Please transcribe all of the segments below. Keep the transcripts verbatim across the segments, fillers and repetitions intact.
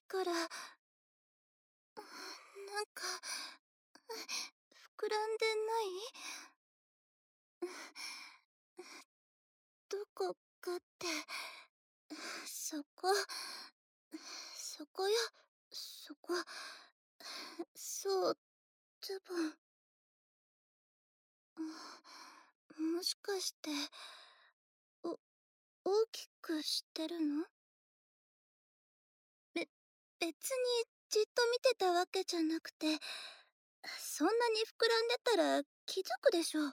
から、なんか、膨らんでない？どこかって、そこ、そこよ、そこ。そう、ズボン。もしかして、お、大きくしてるの？べ、別にじっと見てたわけじゃなくて、そんなに膨らんでたら気づくでしょ。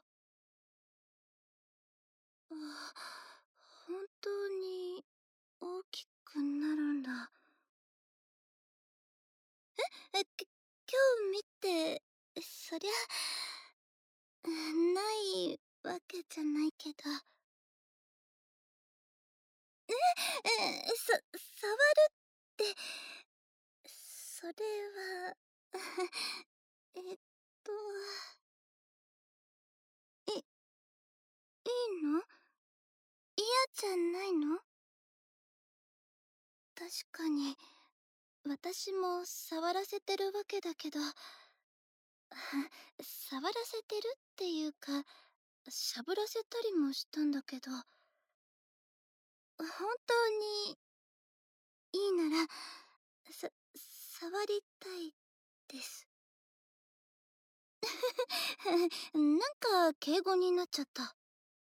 あ、本当に大きくなるんだ。え、え、き今日見て、そりゃ、ないわけじゃないけど。え、え、さ、触るって、それは、えっと、い、いいの？嫌じゃないの？確かに、私も触らせてるわけだけど、触らせてるっていうか、しゃぶらせたりもしたんだけど、本当にいいなら、さ、触りたいです。なんか敬語になっちゃった。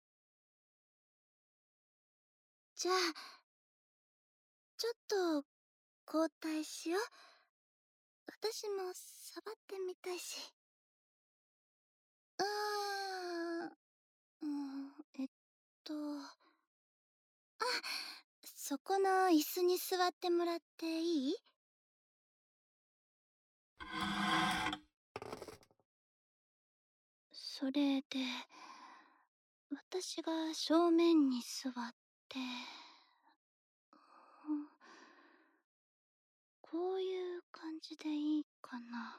じゃあ、ちょっと交代しよう。私も触ってみたいし。うーん、うん、えっと、あ、そこの椅子に座ってもらっていい？それで、私が正面に座って、うん、こういう感じでいいかな。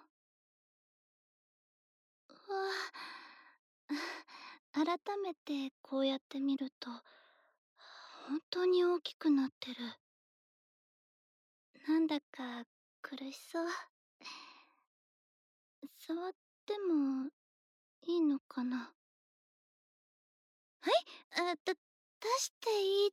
うわ、改めてこうやって見ると、本当に大きくなってる。なんだか苦しそう。触ってもいいのかな？はい？あ、だ、出していいって、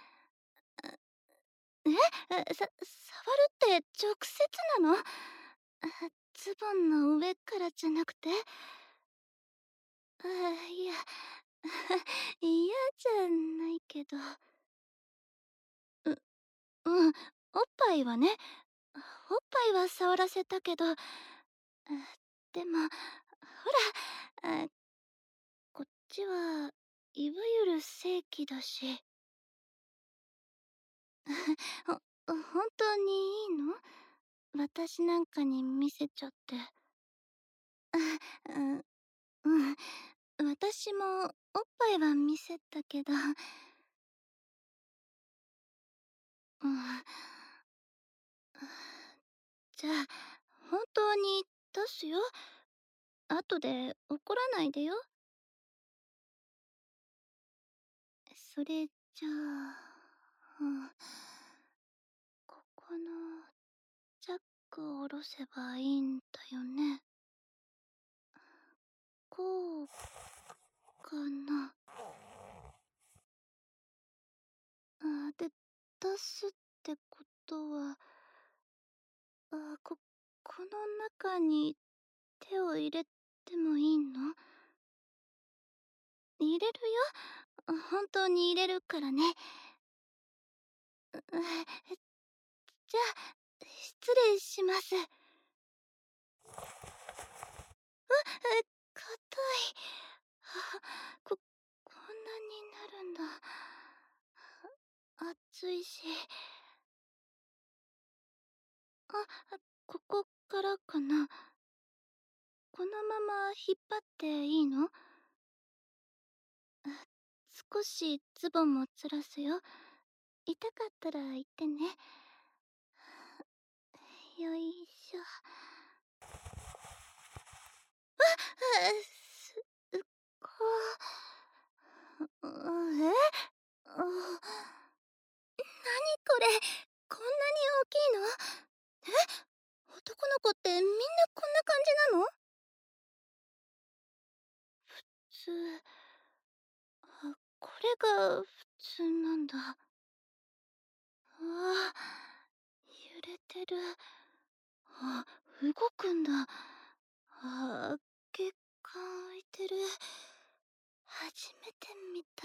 え？あ、さ、触るって直接なの？あ、ズボンの上からじゃなくて？あ、いや、嫌じゃないけど。う、うん、おっぱいはね、おっぱいは触らせたけど、あ、でも、ほら、あ、こっちはいわゆる正規だし。ほ、本当にいいの？私なんかに見せちゃって。あ、う、うん、私もおっぱいは見せたけど、うん、じゃあ、本当に出すよ。後で怒らないでよ。それじゃあ、うん、ここのチャックを下ろせばいいんだよね。こうかな。あ、で、出すってことは、あ、こ、この中に手を入れてもいいの？入れるよ。本当に入れるからね。う、じゃあ、失礼します。う、え、硬い。こ、こんなになるんだ。熱いし。あ、ここからかな。このまま引っ張っていいの？少しズボンもずらすよ。痛かったら言ってね。よいしょ。あ、す、こう、え？あ、何これ、こんなに大きいの？ が普通なんだ。わあ、揺れてる。あ、動くんだ。あ、血管浮いてる。初めて見た。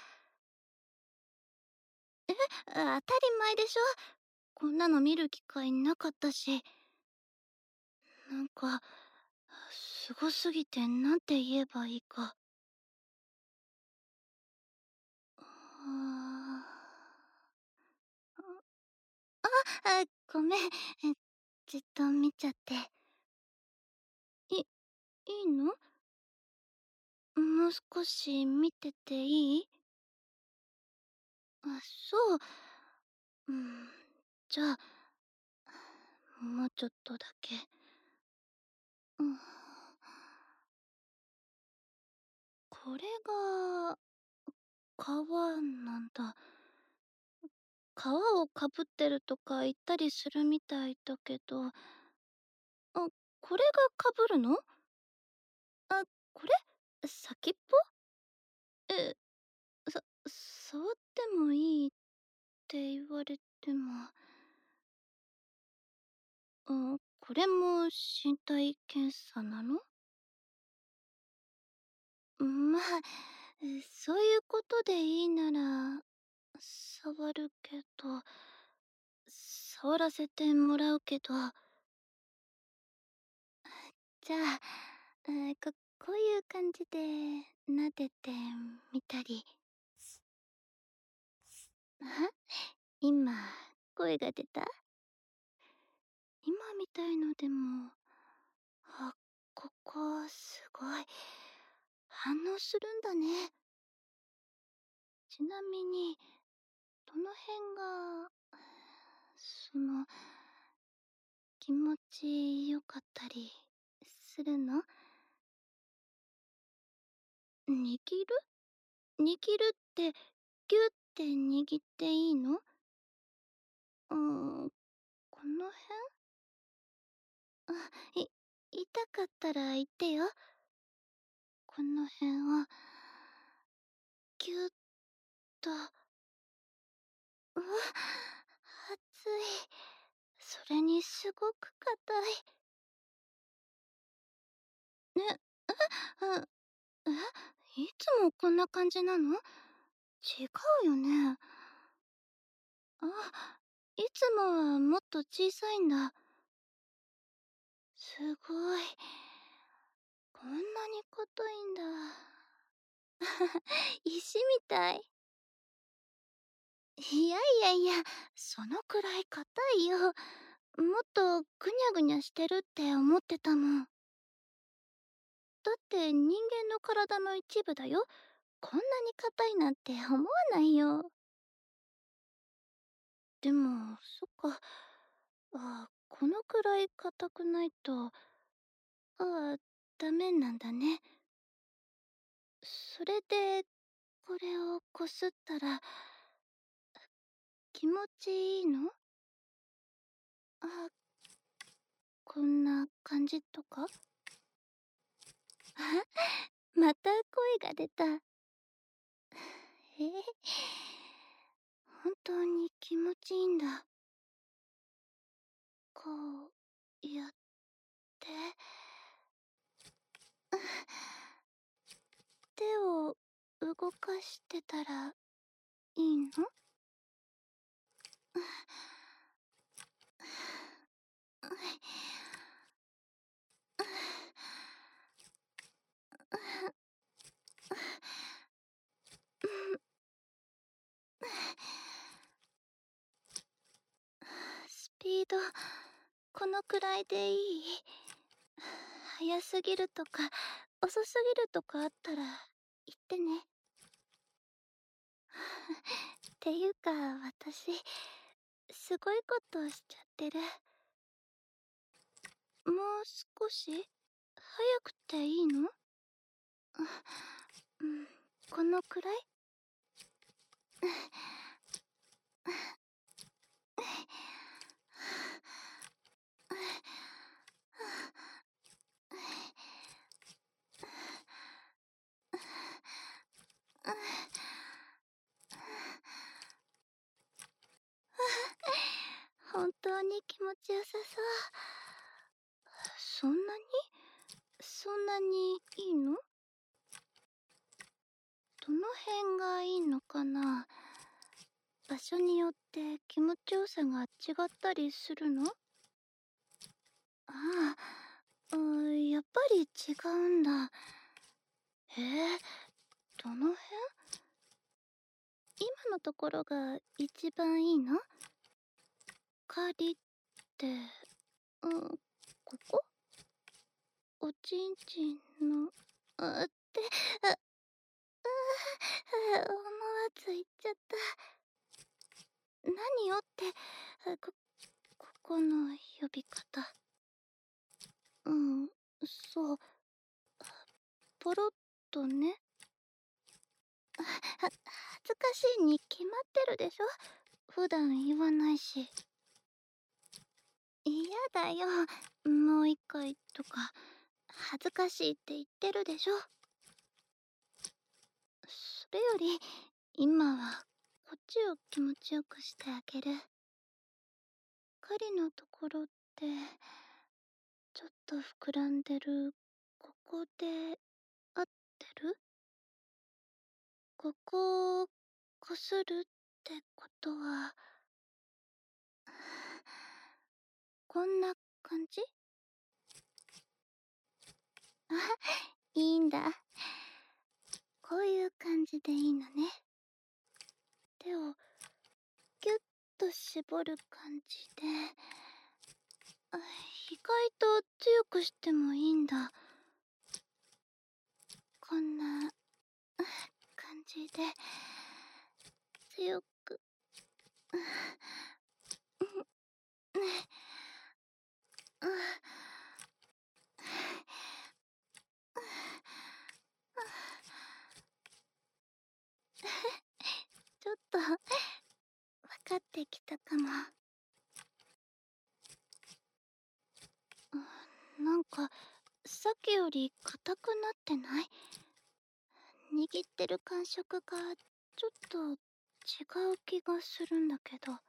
え、当たり前でしょ。こんなの見る機会なかったし。なんか、すごすぎてなんて言えばいいか。ああ、あ、ごめん。え、じっと見ちゃって。い、いいの？もう少し見てていい？あ、そう。うん、じゃあ、もうちょっとだけ。うん。これが、皮なんだ。皮をかぶってるとか言ったりするみたいだけど、あ、これがかぶるの？あ、これ？先っぽ？え、さ触ってもいいって言われても。あ、これも身体検査なの？まあ、そういうことでいいなら、触るけど、触らせてもらうけど。じゃあ、え、ここういう感じで撫でてみたり。あ、今、声が出た？今みたいのでも、あ、ここすごい反応するんだね。ちなみに、どの辺が、その、気持ちよかったりするの？握る？握るって、ギュって握っていいの？うーん、この辺？あ、い痛かったら言ってよ。この辺を、ぎゅっと。うわ、熱い。それにすごく硬い。ね、え、うん、え、いつもこんな感じなの？違うよね。あ、いつもはもっと小さいんだ。すごい。こんなに硬いんだ。石みたい。いやいやいや、そのくらい硬いよ。もっとぐにゃぐにゃしてるって思ってたもん。だって人間の体の一部だよ。こんなに硬いなんて思わないよ。でも、そっか。あ、このくらい硬くないと、ああ、ダメなんだね。それで、これをこすったら、気持ちいいの？あ、こんな感じとか？あ、また声が出た。ええ、本当に気持ちいいんだ。こうやって。手を動かしてたらいいの？スピード、このくらいでいい？速すぎるとか、遅すぎるとかあったら言ってね。っていうか、私、すごいことしちゃってる。もう少し早くていいの？うん、このくらい？ 本当に気持ちよさそう。そんなにそんなにいいの？どの辺がいいのかな？場所によって気持ちよさが違ったりするの？ああ、うん、やっぱり違うんだ。へえ、どの辺？今のところが一番いいの？狩りって、うん、ここ？おちんちんの、あ、って、あ、あ、思わず言っちゃった。何よって、こ、ここの呼び方。うん、そう、ポロッとね。は、恥ずかしいに決まってるでしょ。普段言わないし。嫌だよ、もう一回とか。恥ずかしいって言ってるでしょ。それより、今はこっちを気持ちよくしてあげる。狩りのところって、ちょっと膨らんでる、ここで、合ってる？ここをこするってことは、こんな感じ？あ、いいんだ。こういう感じでいいのね。手をギュッと絞る感じで、あ、意外と強くしてもいいんだ。こんな感じで強く、うん、うん、ちょっと分かってきたかも。なんかさっきより硬くなってない？握ってる感触がちょっと違う気がするんだけど。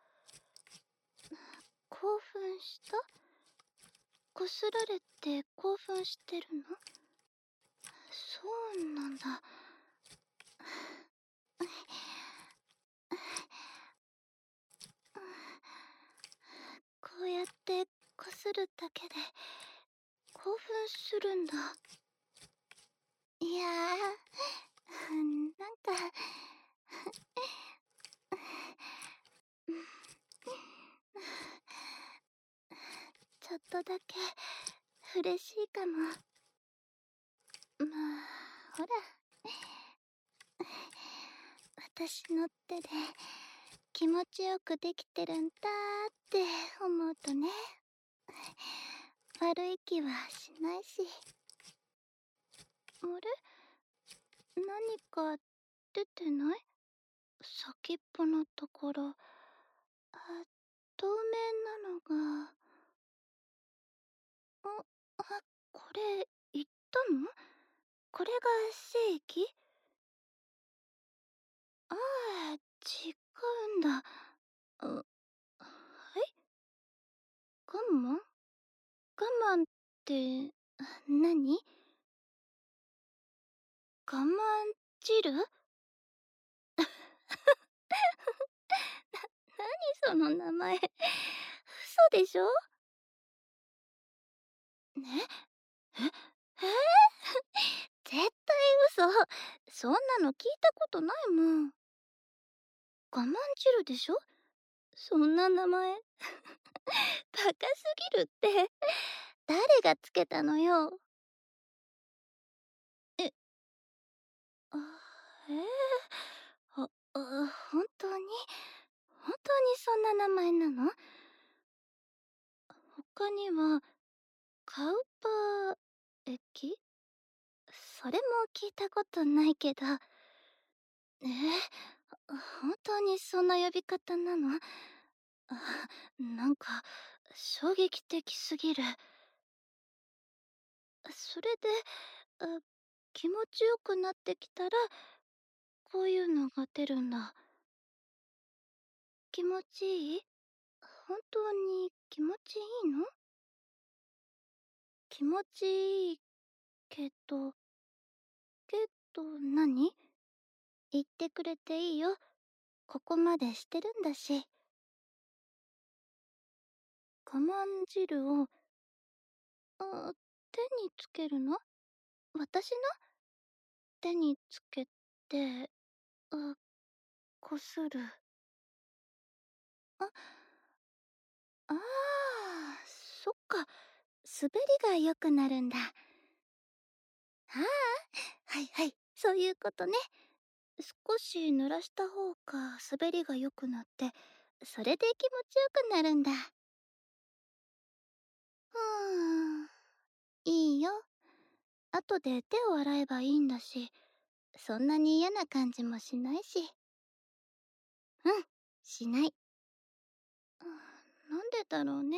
興奮した？こすられて興奮してるの？そうなんだ。こうやってこするだけで興奮するんだ。いやー、なんかちょっとだけ嬉しいかも。まあ、ほら、私の手で気持ちよくできてるんだって思うとね、悪い気はしないし。あれ？何か出てない？先っぽのところ。あ、透明なのが。あ、あ、これ、言ったの？これが精液？ああ、違うんだ。あ、はい？ガンマン？ガマンって、何？ガマン汁？な、何その名前。嘘でしょ？ね？え、ええ絶対嘘。そんなの聞いたことないもん。ガマン汁でしょ？そんな名前。バカすぎるって。誰がつけたのよ。え、あ、ええ、あ、あ、本当に本当にそんな名前なの？他には、カウパー液？それも聞いたことないけど。えー、本当にそんな呼び方なの？あ、なんか、衝撃的すぎる。それで、あ、気持ちよくなってきたら、こういうのが出るんだ。気持ちいい？ 本当に気持ちいいの？気持ちいいけど、けど何？言ってくれていいよ。ここまでしてるんだし。我慢汁を、あ、手につけるの？私の手につけて、あ、こする。あ、ああ、そっか。滑りが良くなるんだ。ああ、はいはい、そういうことね。少し濡らした方が滑りが良くなって、それで気持ちよくなるんだ。ふーん、いいよ。後で手を洗えばいいんだし、そんなに嫌な感じもしないし。うん、しない。うん、なんでだろうね。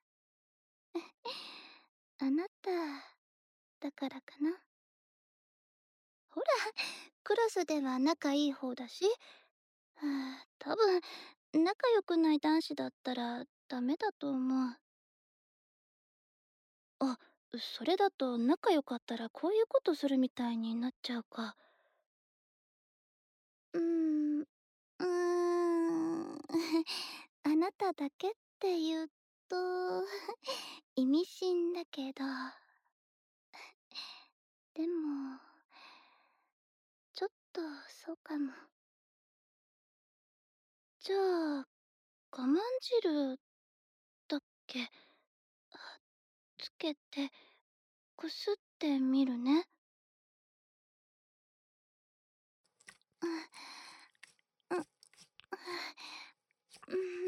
あなた、だからかな。ほら、クラスでは仲いい方だし、はあ、多分、仲良くない男子だったらダメだと思う。あ、それだと仲良かったらこういうことするみたいになっちゃうか。うーん、うーん。あなただけって言うと、意味深だけど。でも、ちょっとそうかも。じゃあ、我慢汁だっけ？つけて、こすってみるね。うん、うん、うん、うん、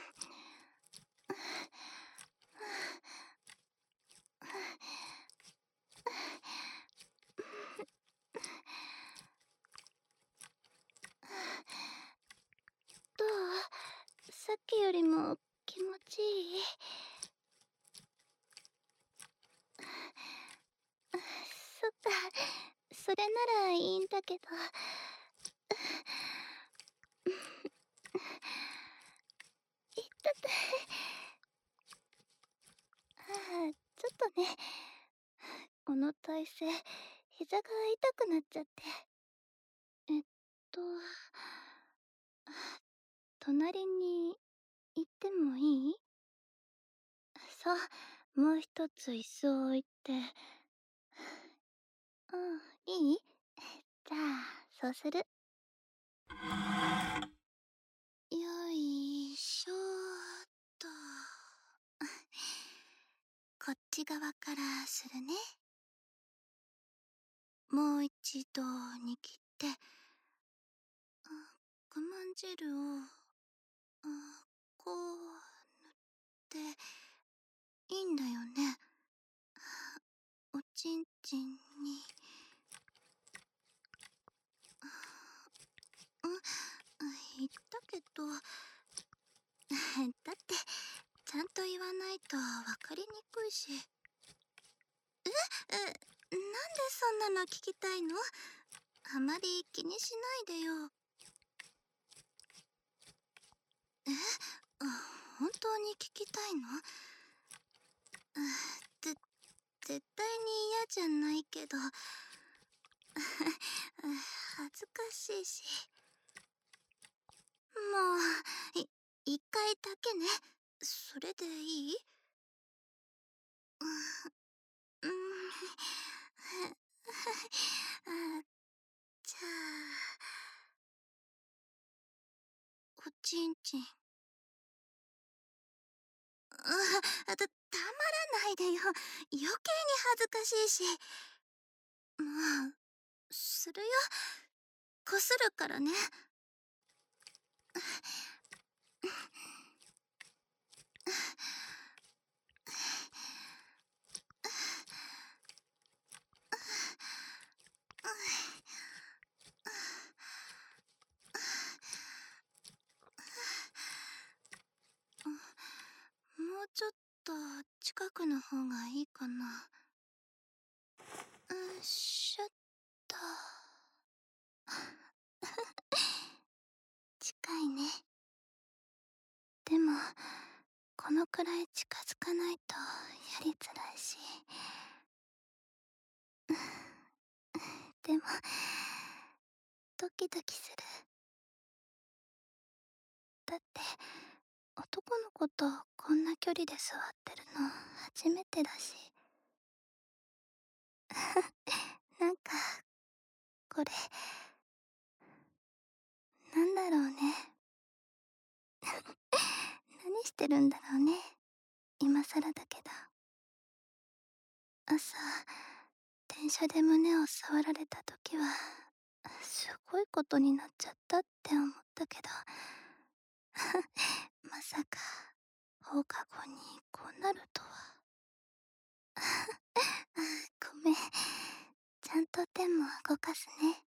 どう？さっきよりも気持ちいい？そっか、それならいいんだけど。いったた。ああ、ちょっとね、この体勢、膝が痛くなっちゃって。えっと、隣に行ってもいい？そう、もう一つ椅子を置いて。うん、いい？じゃあ、そうする。よいしょーっと。こっち側からするね。もう一度握って、あ、我慢汁を、あ、こう塗っていいんだよね。おちんちんに。うん、言ったけど、だってちゃんと言わないと分かりにくいし。え、え、なんでそんなの聞きたいの？あまり気にしないでよ。え、あ、本当に聞きたいの？あ、ぜ、絶対に嫌じゃないけど、恥ずかしいし。もう、い、一回だけね。それでいい？うん、あ、じゃあ、おちんちん。あ、た、たまらないでよ。余計に恥ずかしいし。もう、するよ。こするからね。もうちょっと近くの方がいいかな。うん、しょっと。近いね。でも、 このくらい近づかないとやりづらいし。でもドキドキする。だって男の子とこんな距離で座ってるの初めてだし。なんかこれなんだろうね。何してるんだろうね、今更だけど。朝電車で胸を触られた時はすごいことになっちゃったって思ったけど、まさか放課後にこうなるとは。ごめん、ちゃんと手も動かすね。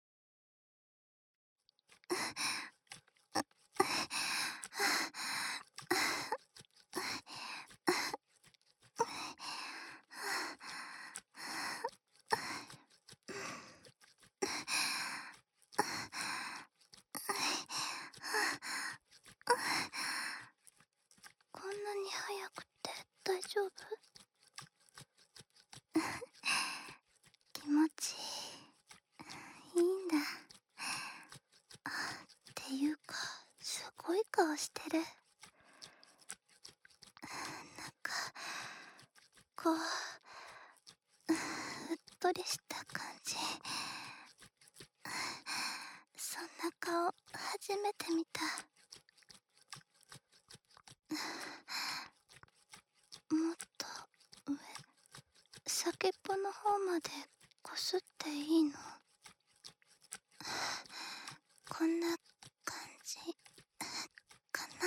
こんなに早くって大丈夫？気持ちいいんだ。っていうかすごい顔してる。なんかこううっとりした感じ。そんな顔初めて見た。もっと上、先っぽの方までこすっていいの？こんな感じかな。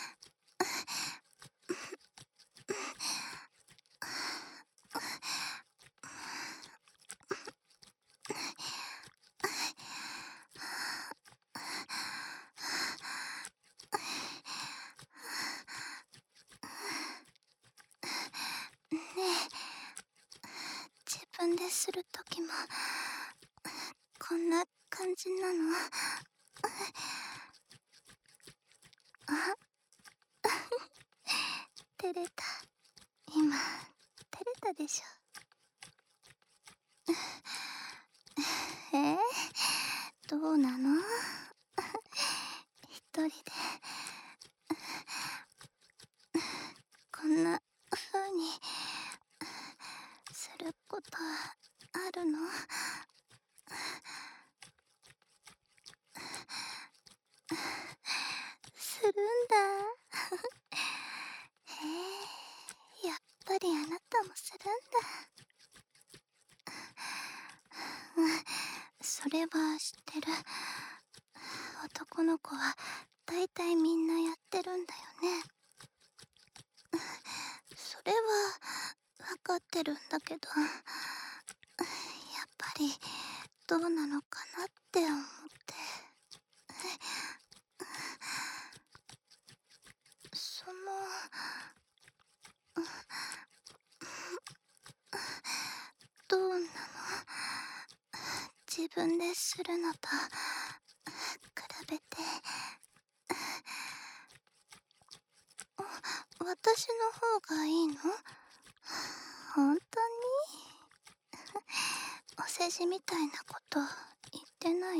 ねえ、自分でするときもこんな感じなの？あ照れた。今照れたでしょ。えー、どうなの？一人でこんな風にすることあるの？するんだ。へえ、やっぱりあなたもするんだ。うん、それは知ってる。男の子はだいたいみんなやってるんだよね。それは分かってるんだけど、やっぱりどうなのかなって思って。そのどうなの？自分でするのと比べて。私の方がいいの？本当に？お世辞みたいなこと言ってない？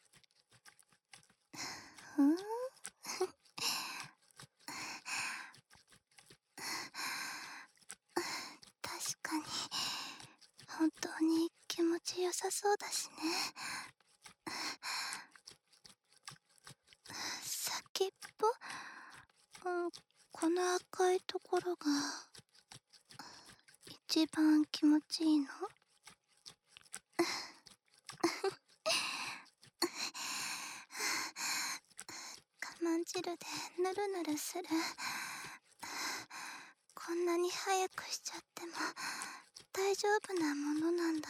ふん。確かに本当に気持ちよさそうだしね。先っぽ、うん、この赤いところが一番気持ちいいの？我慢汁でぬるぬるする。こんなに早くしちゃっても大丈夫なものなんだ。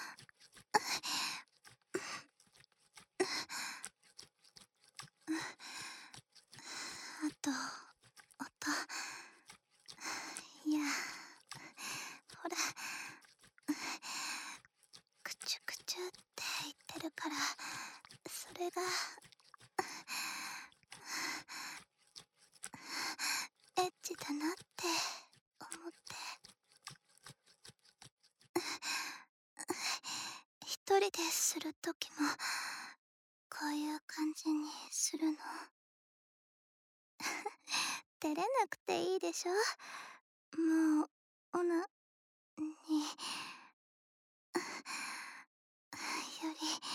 あと音、いやほら、クチュクチュって言ってるから、それがエッチだなっするときもこういう感じにするの？照れなくていいでしょ。もうオナによ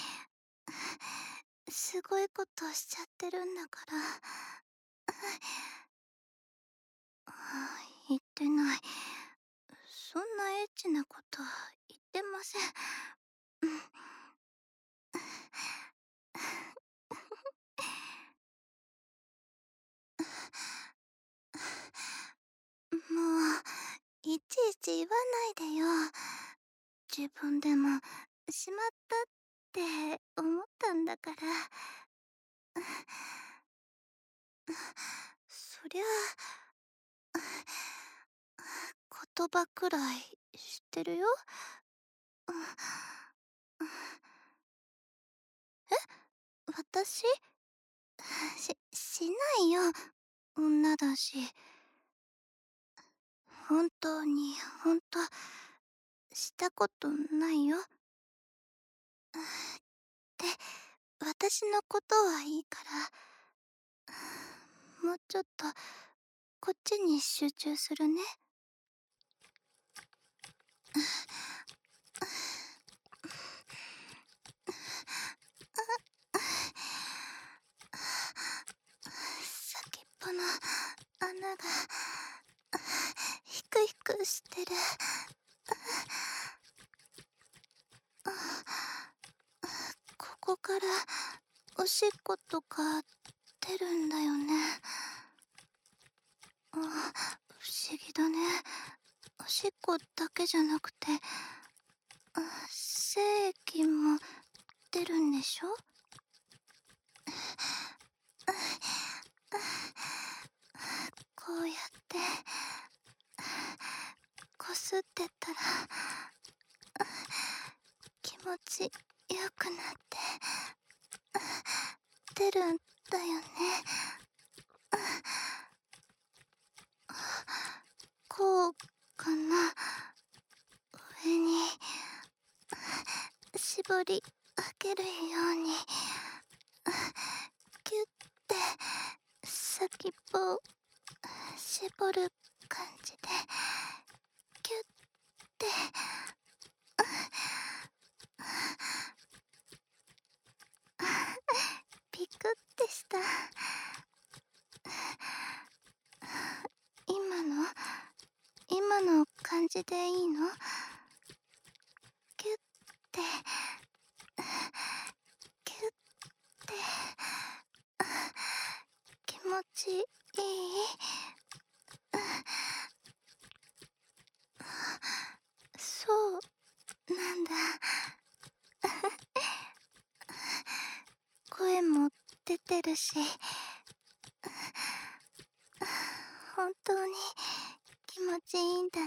りすごいことしちゃってるんだから。言ってない。そんなエッチなこと言ってません。もういちいち言わないでよ。自分でもしまったって思ったんだから。そりゃ言葉くらい知ってるよ。え、私？し、しないよ。女だし。本当に本当したことないよ。で、私のことはいいから、もうちょっとこっちに集中するね。先っぽの穴がヒクヒクしてる。ここからおしっことか出るんだよね。あ、不思議だね。おしっこだけじゃなくて精液も出るんでしょ。こうやってこすってたら気持ちよくなって出るんだよね。こうかな。上に絞り上げるようにキュッて先っぽを絞る感じでキュッて。ピクってした。今の今の感じでいいの？キュッてキュッて気持ちいい？そうなんだ。声も出てるし、本当に気持ちいいんだね。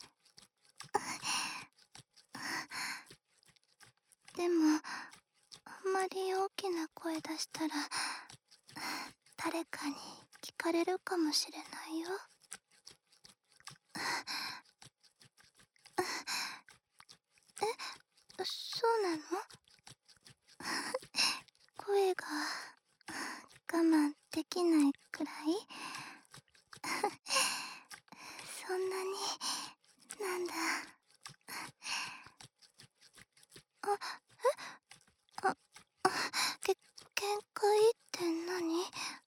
でもあんまり大きな声出したら誰かに聞かれるかもしれないよ。え、そうなの？声が我慢できないくらい？そんなになんだ。あ、え？あ、け、限界って何？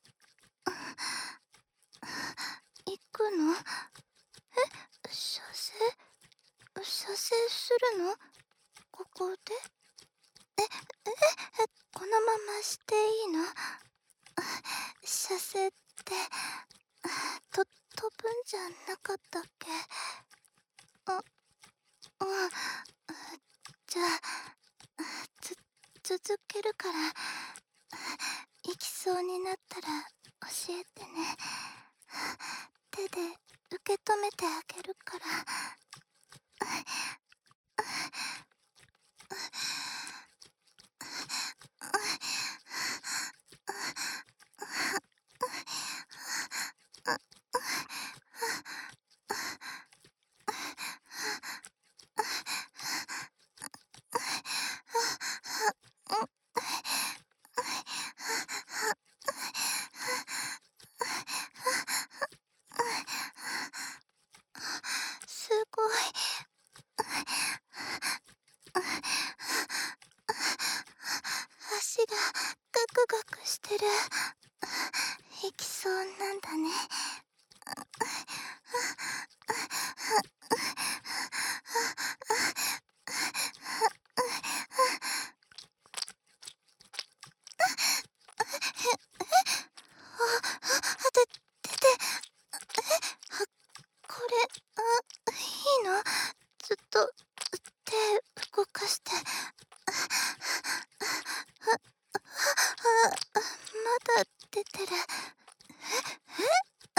行くの？え、射精？射精するの？ここで？え、え、え、このまましていいの？射精って、と、飛ぶんじゃなかったっけ？あ、うん。じゃあ、つ、続けるから、行きそうになったら教えてね。手で受け止めてあげるから。 いきそうなんだね。あ、で、出て、え、これ、あ、いいの？ずっと手動かして。あ、あ、まだ出てる。え、え、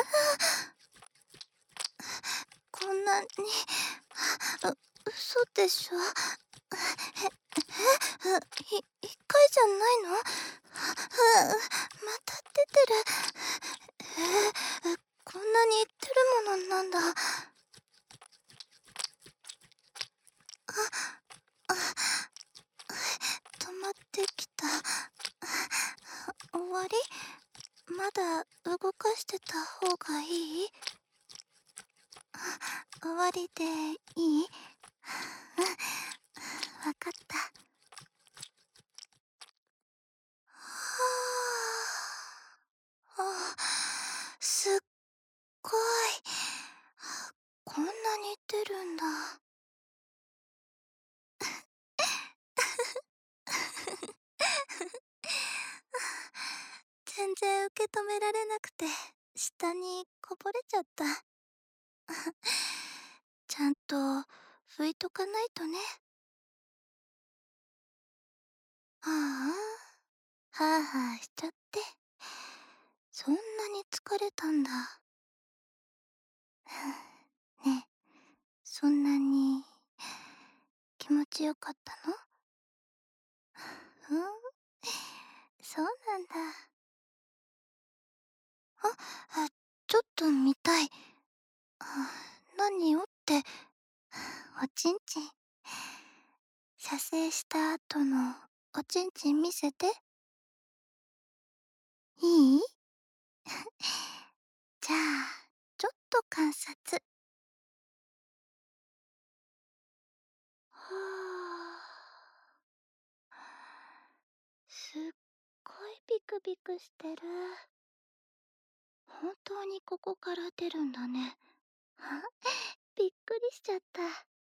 こんなに、う、嘘でしょ？え、え、い、一回じゃないの？また出てる。えー、こんなに出るものなんだ。止まってきた。終わり？まだ動かしてた方がいい？終わりでいい？うん、わかった。はあ、すっごい。こんなに出るんだ。全然受け止められなくて、下にこぼれちゃった。ちゃんと拭いとかないとね。はあ、はあはあしちゃって。そんなに疲れたんだ。ねえ、そんなに気持ちよかったの？うん、そうなんだ。あ、あ、ちょっと見たい。あ、何をって、おちんちん。射精した後のおちんちん見せて。いい？じゃあ、ちょっと観察。はあ。すっごいビクビクしてる。本当にここから出るんだね。はびっくりしちゃった。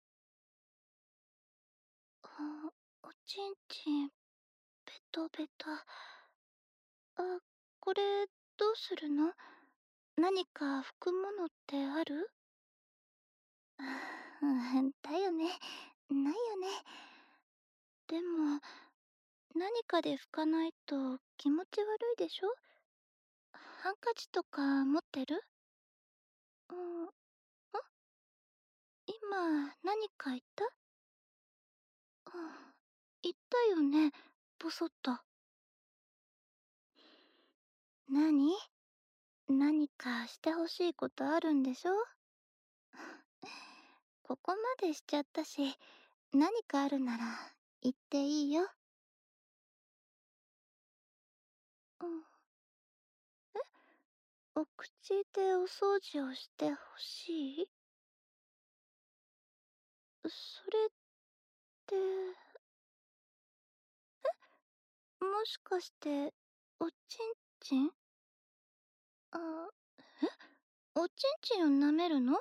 あ、おちんちん、ベトベト。あ、これ、どうするの？何か拭くものってある？うん、だよね。ないよね。でも、何かで拭かないと気持ち悪いでしょ？ハンカチとか持ってる？うん、ん？今、何か言った？うん、言ったよね、ボソッと。何？何かしてほしいことあるんでしょ？ここまでしちゃったし、何かあるなら言っていいよ。うん。え？お口でお掃除をしてほしい？それって、もしかして、おちんちん？あ、え？おちんちんを舐めるの？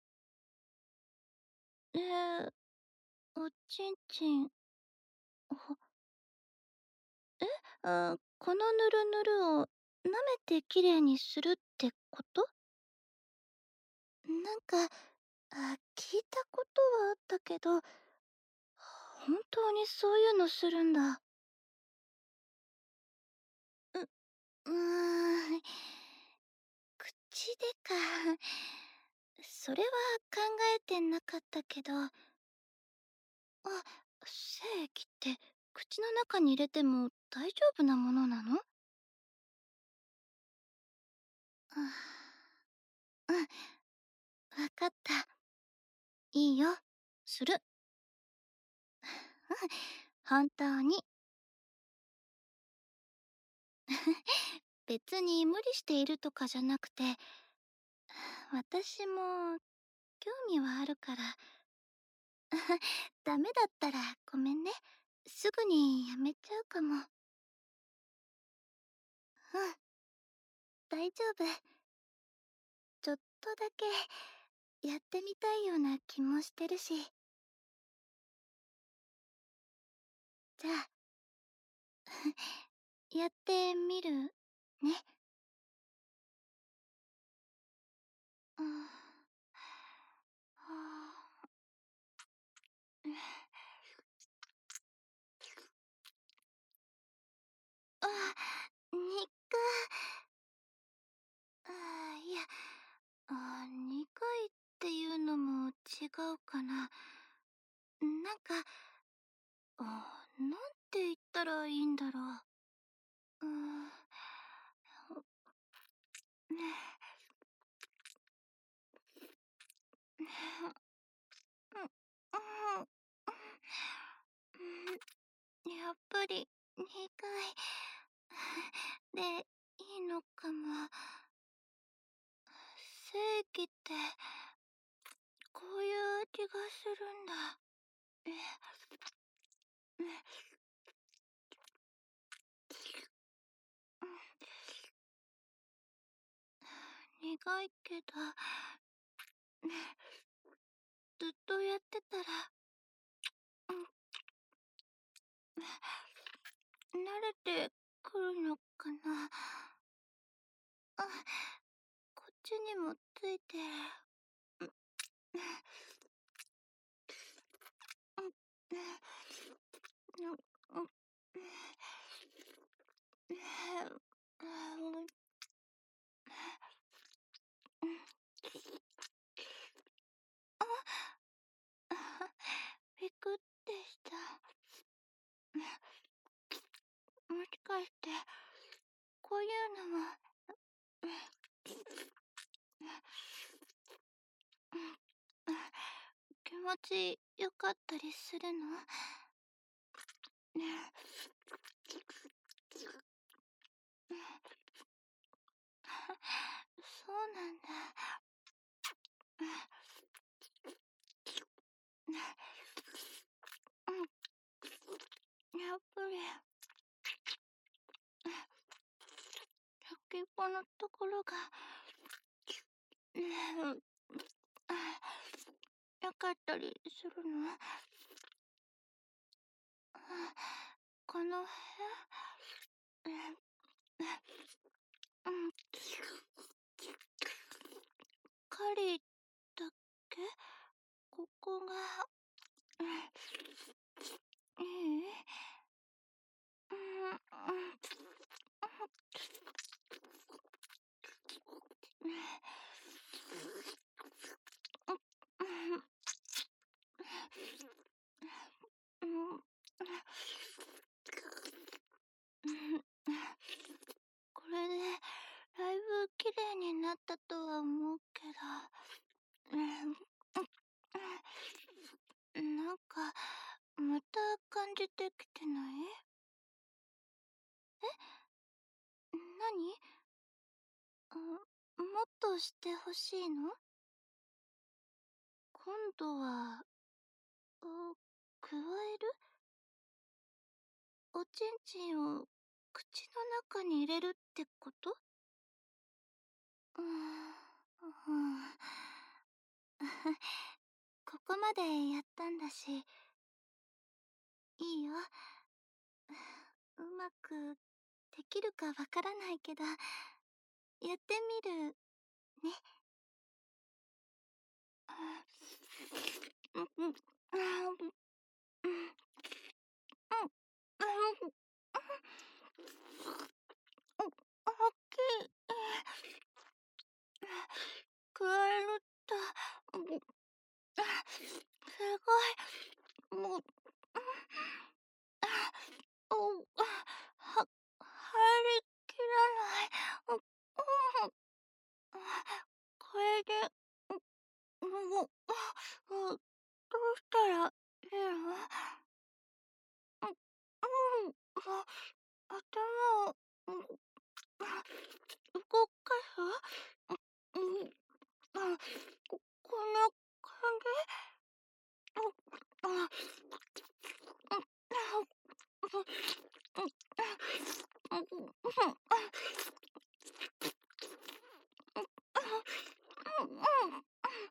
えー、おちんちん、ほえ？あ、このぬるぬるを舐めてきれいにするってこと？なんか、あ、聞いたことはあったけど、本当にそういうのするんだ。う、うーん、口でか。それは考えてなかったけど、あ、精液って口の中に入れても大丈夫なものなの？あ、うん、わかった。いいよ。する。うん、本当に。別に無理しているとかじゃなくて、私も興味はあるから。ダメだったらごめんね。すぐにやめちゃうかも。 うん、大丈夫。ちょっとだけやってみたいような気もしてるし。じゃあやってみるね。うん。はあ。あ、にかああ、いや、あ、にかいっていうのも違うかな。なんか、あ、なんて言ったらいいんだろう。うーん。うん、うん、やっぱりにかいでいいのかも。正義ってこういう気がするんだ。苦いけどずっとやってたら慣れてくるのかな。あ、こっちにもついてる。びくってした。もしかしてこういうのも気持ちよかったりするの？そうなんだ。やっぱり先っぽのところがよかったりするの？この辺うん、狩りだっけ？ここがいい？うん、うん。うん。これでだいぶ綺麗になったとは思うけど、なんかまた感じてきてない？え？何？あ、もっとしてほしいの？今度は、あ、加える？おちんちんを口の中に入れるってこと？うーん、うん。ここまでやったんだし、いいよ。うまくできるかわからないけど、やってみるね。うんうん。あー、うん、うん、うん、お、大きい。加えると、うん、すごい、もう、あ、お、は、入りきらない。うん、これで、もう、どうしたらいいの？うん、うん、頭を、うん、動かす？うん、うん、こ、こんな感じ？うん、うん、うん、うん、うん、うん、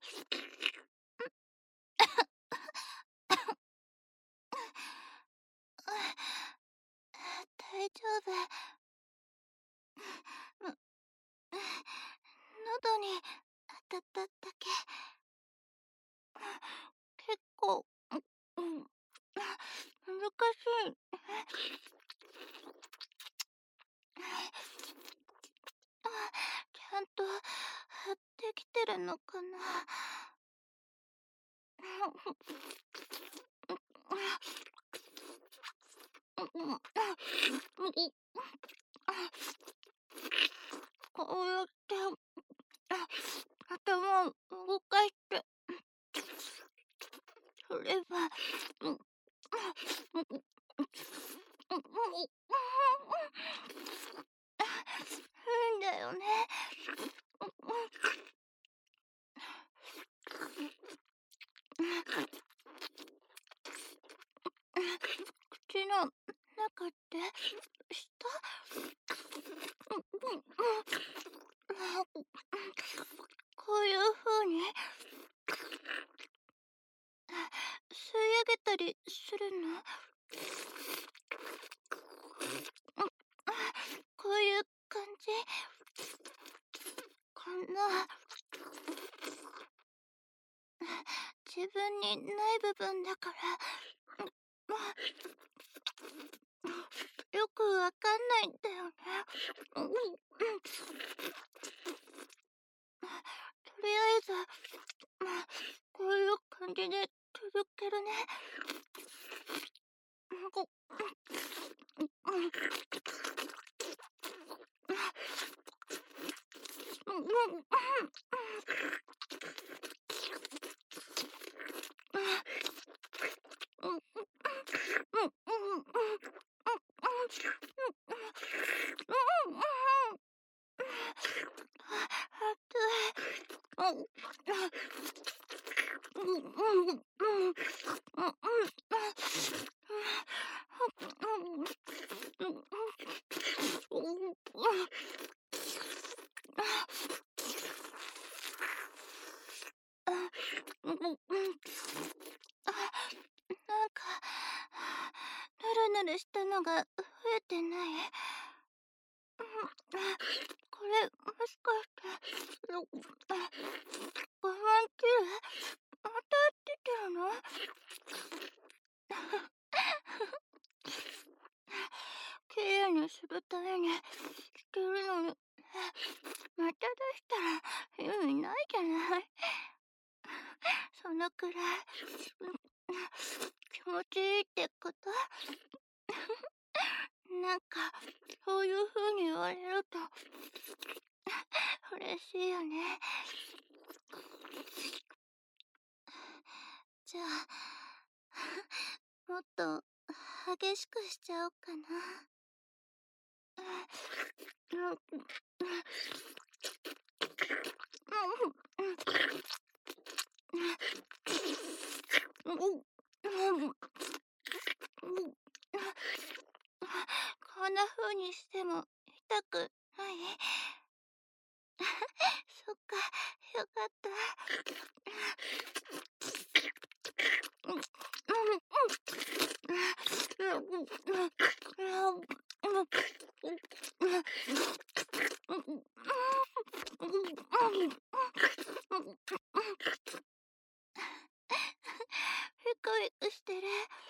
大丈夫。の喉に当たっただけ。結構、うん、難しい。ちゃんとできてるのかな。こうやって頭を動かしてそれば、うん、いいんだよね。口の中って下？こういう風に吸い上げたりするの？こういう感じかな。自分にない部分だからよくわかんないんだよね。とりあえずこういう感じで続けるね。なんかぬるぬるしたのが増えてない？これもしかして我慢球また出てるの？きれいにするためにしてるのにまた出したら意味ないじゃない。そのくらい気持ちいいってこと？なんかそういう風に言われると嬉しいよね。じゃあもっと激しくしちゃおうかな。こんな風にしても痛くない？そっか、よかった。ピクピクしてる。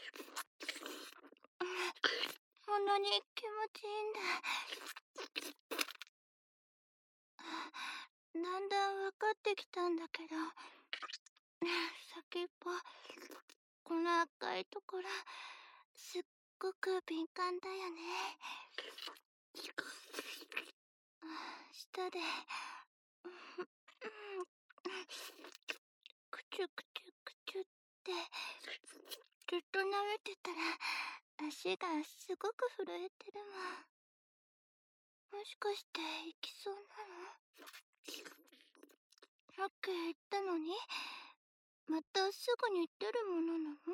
こんなに気持ちいいんだ。だんだん分かってきたんだけど、先っぽこの赤いところすっごく敏感だよね。舌でくちゅくちゅくちゅってずっと舐めてたら足がすごく震えてるもん。もしかして行きそうなの？さっき言ったのにまたすぐに出るものなの？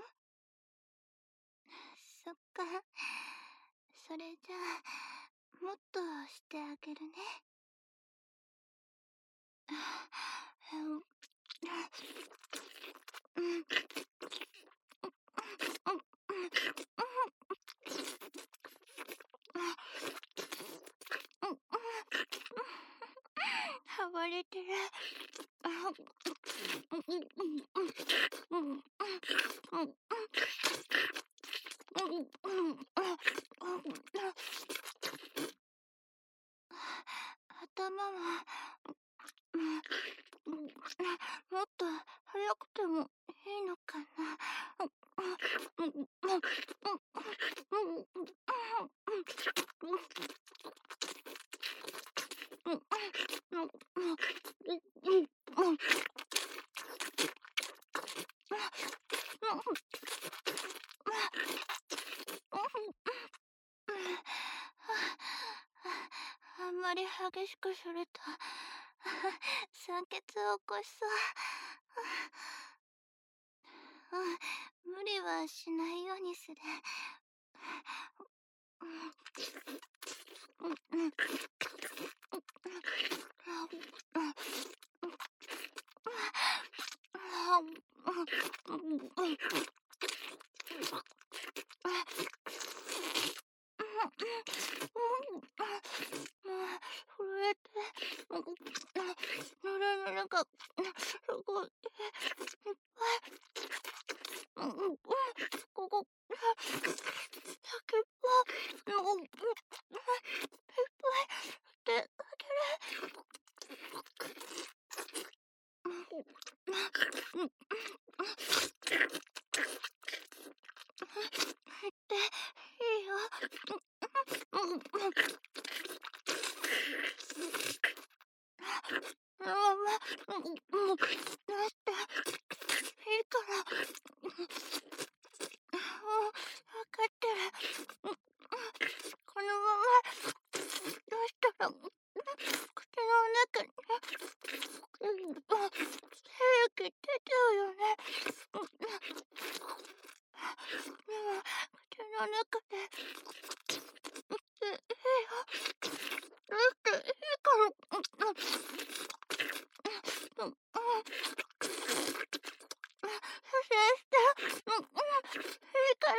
そっか、それじゃあもっとしてあげるね。 うん。暴れてる。頭は、もっと早くてもいいのかな。あんまり激しくすると酸欠を起こしそう。うん、無理はしないようにする。もう震えて、ぬるぬるがすごいいっぱい。ここ先っぽもういっぱいであげる。でいいよ。ママ、もう出していいから。もうわかってる。このままどうしたら口の中に精液出ちゃうよね。でも口の中でいいよ。出していいから。先生、いいから。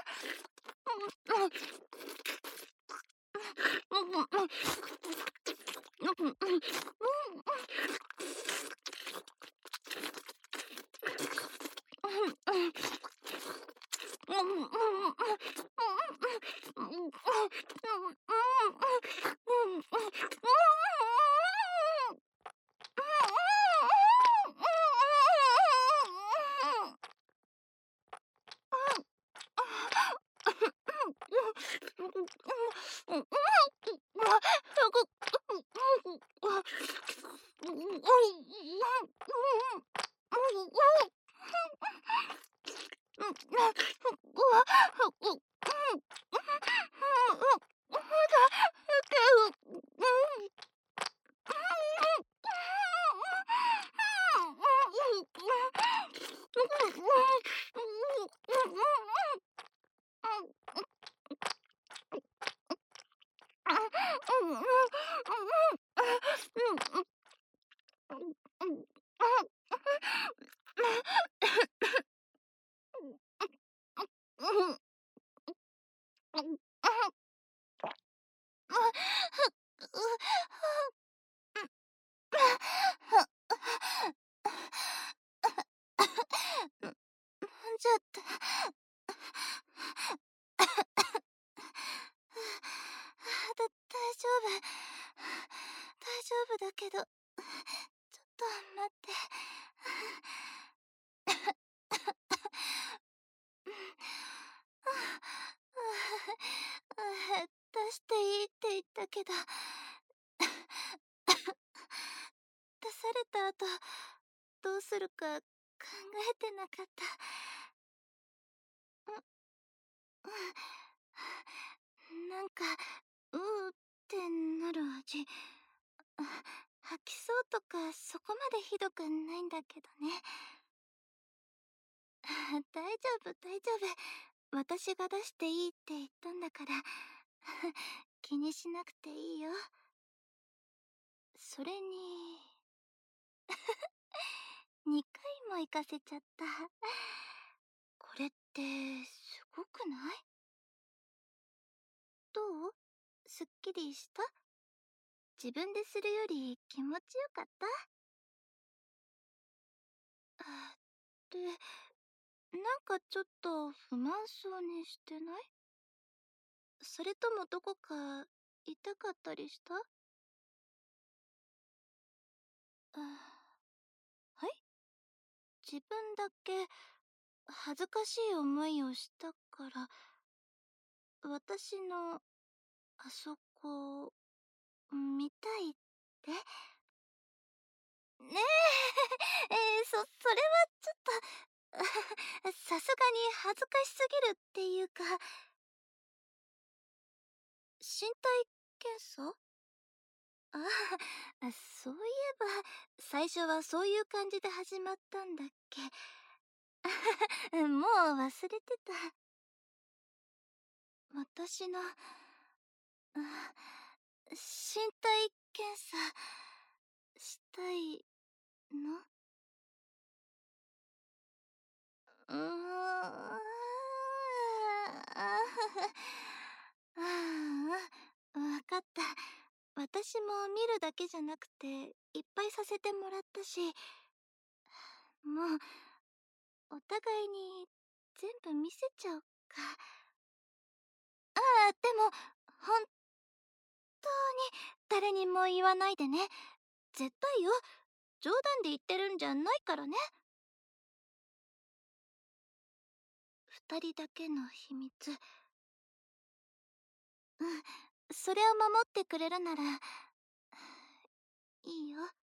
飲んじゃった。だ、大丈夫。大丈夫だけど、ちょっと待って。出していいって言ったけど、出された後、どうするか考えてなかった。なんか、うーってなる味。吐きそうとかそこまでひどくないんだけどね。大丈夫大丈夫。私が出していいって言ったんだから気にしなくていいよ。それにも行かせちゃった。これってすごくない？どう？すっきりした？自分でするより気持ちよかった？あで、なんかちょっと不満そうにしてない？それともどこか痛かったりした？あ、はい？自分だけ恥ずかしい思いをしたから、私のあそこ見たいって？ねえ、えー、そ、それはちょっと、さすがに恥ずかしすぎるっていうか、身体検査？ああ、そういえば、最初はそういう感じで始まったんだっけ。もう忘れてた。私の、あ、身体検査、したいの？うーん。ああ、わかった。私も見るだけじゃなくて、いっぱいさせてもらったし、もう、お互いに全部見せちゃおっか。ああ、でも、本当に誰にも言わないでね。絶対よ。冗談で言ってるんじゃないからね。二人だけの秘密。うん、それを守ってくれるなら、いいよ。